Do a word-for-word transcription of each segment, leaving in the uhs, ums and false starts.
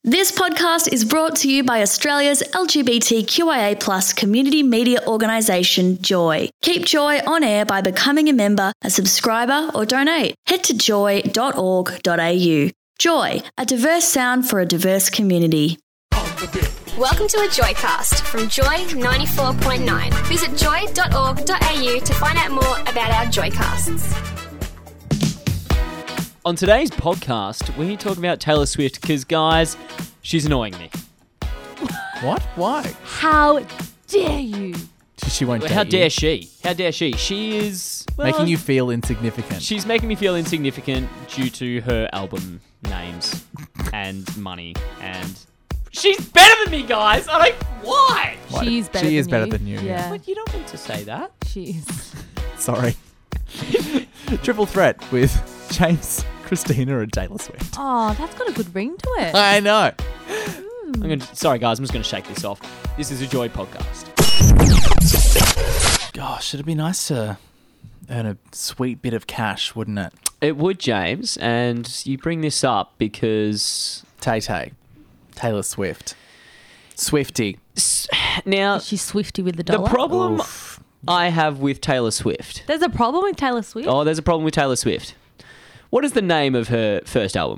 This podcast is brought to you by Australia's L G B T Q I A plus community media organisation, Joy. Keep Joy on air by becoming a member, a subscriber or donate. Head to joy dot org dot a u. Joy, a diverse sound for a diverse community. Welcome to a Joycast from Joy ninety-four point nine. Visit joy dot org dot a u to find out more about our Joycasts. On today's podcast, we're talking about Taylor Swift because, guys, she's annoying me. What? Why? How dare you? She won't Well, date how you. dare she? How dare she? She is... Well, Making you feel insignificant. She's making me feel insignificant due to her album names and money and... She's better than me, guys! I don't... Why? Why? She's better She than is better you. than you, yeah. Yeah, What, you don't want to say that. she is. Sorry. Triple threat with James, Christina and Taylor Swift. Oh, that's got a good ring to it. I know. I'm gonna, sorry, guys, I'm just going to shake this off. This is a Joy podcast. Gosh, it'd be nice to earn a sweet bit of cash, wouldn't it? It would, James, and you bring this up because... Tay Tay. Taylor Swift. Swifty. Now, She's swifty with the the dollar. problem Oof. I have with Taylor Swift... There's a problem with Taylor Swift. Oh, there's a problem with Taylor Swift. What is the name of her first album?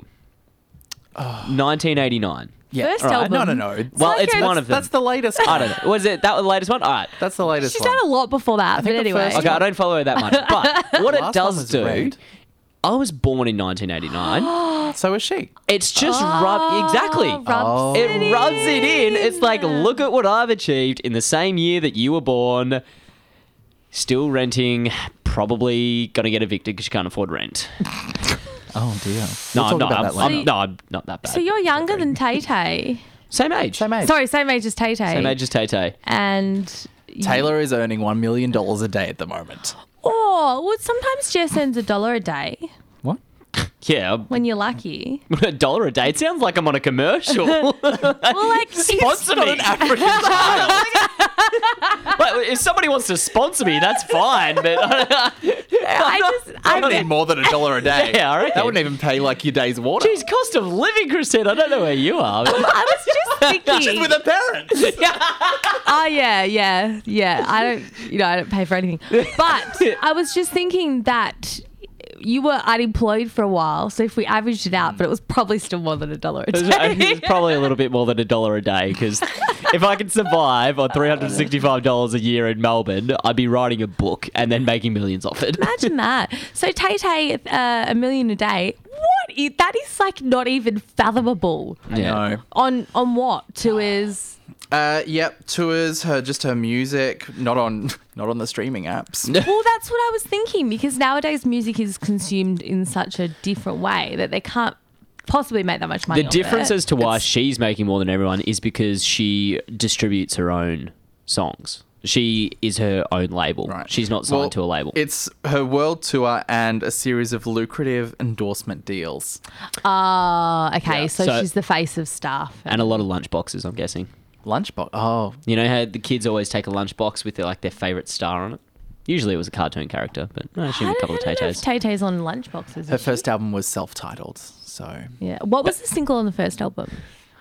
nineteen eighty-nine. Yeah. First all right. album. No, no, no. Well, like it's a- one of them. That's the latest I one. don't know. Was it that was the latest one? All right. That's the latest She's one. done a lot before that, I but think the anyway. first Okay, I don't follow her that much. But what The it last one does was do, Red. I was born in nineteen eighty-nine. So is she. It's just Oh, rub exactly. rubs Oh. it It rubs it in. It's like, in. look at what I've achieved in the same year that you were born. Still renting, probably gonna get evicted because you can't afford rent. Oh, dear. No, We'll I'm talk not. about I'm, that later. I'm, no, I'm not that bad. So you're younger than Tay Tay. Same age. Same age. Sorry, same age as Tay Tay. Same age as Tay Tay. And you- Taylor is earning one million dollars a day at the moment. Oh, well, sometimes Jess earns a dollar a day What? Yeah, when you're lucky. a dollar a day. It sounds like I'm on a commercial. Well, like Sponsor me. An African child. Well, if somebody wants to sponsor me, that's fine. But I just, I I need more than a dollar a day. Yeah, I reckon. That wouldn't even pay like your day's water. geez, cost of living, Christine. I don't know where you are. I was just thinking. Just with her parents. Oh yeah, yeah, yeah. I don't, you know, I don't pay for anything. But I was just thinking that you were unemployed for a while, so if we averaged it out, but it was probably still more than a dollar a day. It's probably a little bit more than a dollar a day because if I could survive on three hundred sixty-five dollars a year in Melbourne, I'd be writing a book and then making millions off it. Imagine that. So Tay Tay, uh, a million a day. What? Is, that is like not even fathomable. Yeah. No. On on what? To his. Uh, yep. Tours, her just her music, not on not on the streaming apps. Well, that's what I was thinking because nowadays music is consumed in such a different way that they can't possibly make that much money. The off difference it. as to why It's- she's making more than everyone is because she distributes her own songs. She is her own label. Right. She's not signed Well, to a label. It's her world tour and a series of lucrative endorsement deals. Ah, okay. Yeah. So, So- she's the face of stuff. and a lot of lunchboxes, I'm guessing. Lunchbox. Oh, You know how the kids always take a lunchbox with their, like their favourite star on it? Usually it was a cartoon character, but I assume a couple of Tay-Tays. Tay Tay's on lunchboxes. her is she? first album was self-titled. So, Yeah. What was the single on the first album?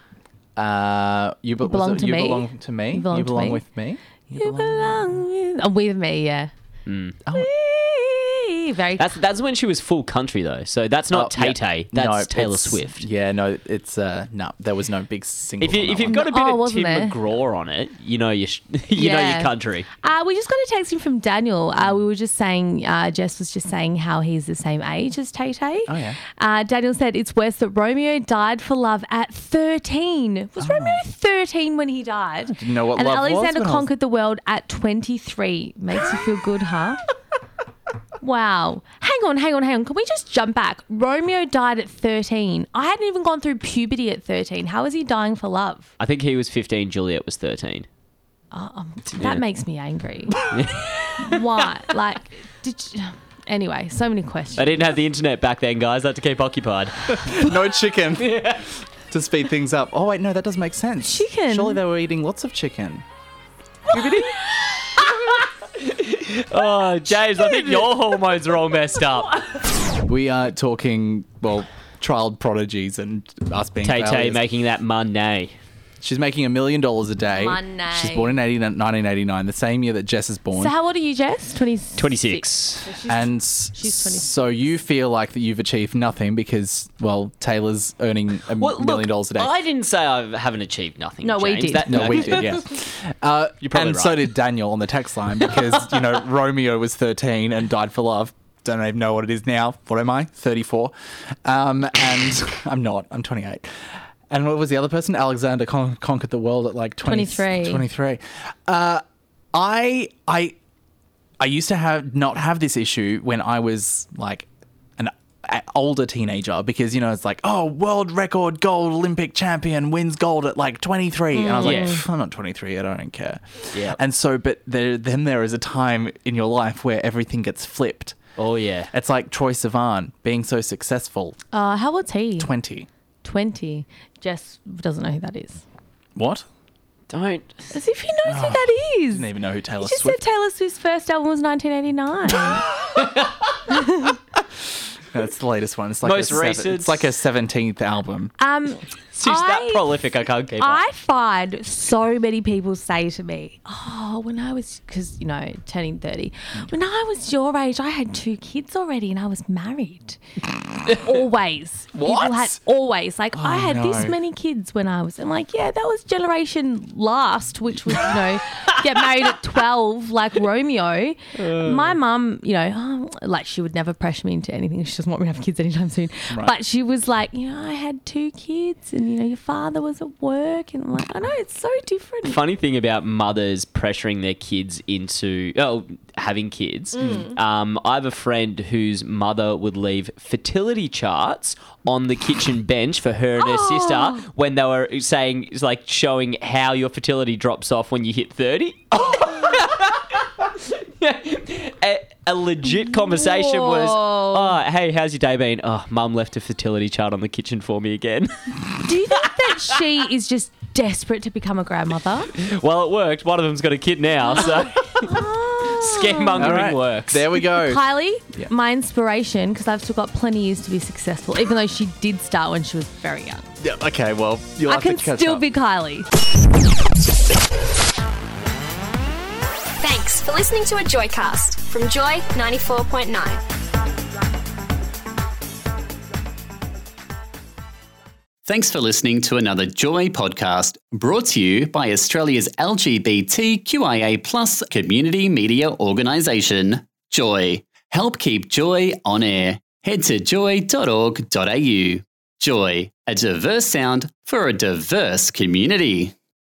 uh, you, be- You Belong was it to You Me? belong to me. You Belong to Me? with me. You belong with, oh, with me. Yeah. Mm. Oh. Very. That's that's when she was full country though, so that's not Oh, yeah. Tay-Tay. That's No, Taylor it's- Swift. Yeah, no, it's uh, no. There was no big single. If you on that if you've one. got a bit Oh, of wasn't Tim there? McGraw on it, you know you sh- you know Yeah. your country. Uh, we just got a text in from Daniel. Uh, we were just saying, uh, Jess was just saying how he's the same age as Tay Tay. Oh, yeah. Uh, Daniel said it's worse that Romeo died for love at thirteen. Was Romeo thirteen when he died? didn't know what and love was Alexander when I was- conquered the world at twenty-three. Makes you feel good, huh? Wow. Hang on, hang on, hang on. Can we just jump back? Romeo died at thirteen. I hadn't even gone through puberty at thirteen. How is he dying for love? I think he was fifteen, Juliet was thirteen. That makes me angry. Why? Like, did you... Anyway, so many questions. They didn't have the internet back then, guys. They had to keep occupied. no chicken to speed things up. Oh wait, no, that does make sense. Chicken? Surely they were eating lots of chicken. Oh, James, I think your hormones are all messed up. We are talking, well, child prodigies and us being Tay Tay failures. making that money. She's making a million dollars a day. Money. She's born in eighty, nineteen eighty-nine, the same year that Jess is born. So how old are you, Jess? twenty twenty-six. So she's- and she's twenty. so you feel like that you've achieved nothing because, well, Taylor's earning a Well, million look, dollars a day. I didn't say I haven't achieved nothing. No, we James. did. That, No, we did, yeah. Uh, You're probably and so right. did Daniel on the text line because, you know, Romeo was thirteen and died for love. Don't even know what it is now. What am I? thirty-four. Um, and I'm not. I'm twenty-eight. And what was the other person? Alexander con- conquered the world at like twenty, twenty-three. twenty-three. Uh, I, I, I used to have not have this issue when I was like an a- older teenager because, you know, it's like, oh, world record gold Olympic champion wins gold at like twenty-three. And I was like, Yeah. "Pff, I'm not twenty-three. I don't care. Yeah. And so, but there, then there is a time in your life where everything gets flipped. Oh, yeah. It's like Troye Sivan being so successful. Uh, how old's he? twenty. twenty. Jess doesn't know who that is. What? Don't. As if he knows who that is. Didn't even know who Taylor You just Swift. said Taylor Swift's first album was nineteen eighty-nine. That's the latest one. It's like Most a seven- recent. It's like a seventeenth album. um, She's that I- prolific, I can't keep I up. find so many people say to me, oh, when I was, because, you know, turning thirty, when I was your age, I had two kids already and I was married. Always. What? People had always. Like, I had this no. many kids when I was, I'm like, yeah, that was generation last, which was, you know, get married at twelve, like Romeo. My mum, you know, oh, like, she would never pressure me into anything. She doesn't want me to have kids anytime soon. But she was like, you know, I had two kids and, you know, your father was at work. And I'm like, I know, it's so different. Funny thing about mothers pressuring their kids into oh having kids. Um, I have a friend whose mother would leave fertility charts on the kitchen bench for her and her sister when they were saying, it's like showing how your fertility drops off when you hit thirty. a, a legit conversation was, oh, hey, how's your day been? Oh, mum left a fertility chart on the kitchen for me again. Do you think that she is just desperate to become a grandmother? Well, it worked. One of them's got a kid now, so scaremongering All right. works. There we go. Kylie, Yeah. my inspiration, because I've still got plenty of years to be successful, even though she did start when she was very young. Yeah, okay, well, you'll I have can to catch still up. be Kylie. Thanks for listening to a Joycast from Joy ninety-four point nine. Thanks for listening to another Joy podcast brought to you by Australia's L G B T Q I A plus community media organisation, Joy. Help keep Joy on air. Head to joy dot org dot a u. Joy, a diverse sound for a diverse community.